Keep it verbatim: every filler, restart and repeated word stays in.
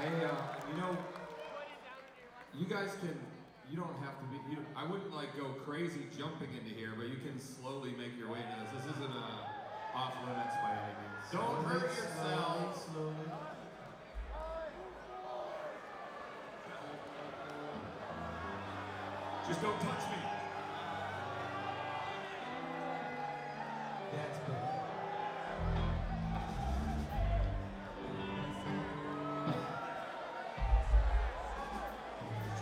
Hey, uh, you know, you guys can, you don't have to be, you, I wouldn't like go crazy jumping into here, but you can slowly make your way into this. This isn't uh, off limits by any means. Don't Slowly, hurt yourself. Slowly, slowly. Just don't touch me.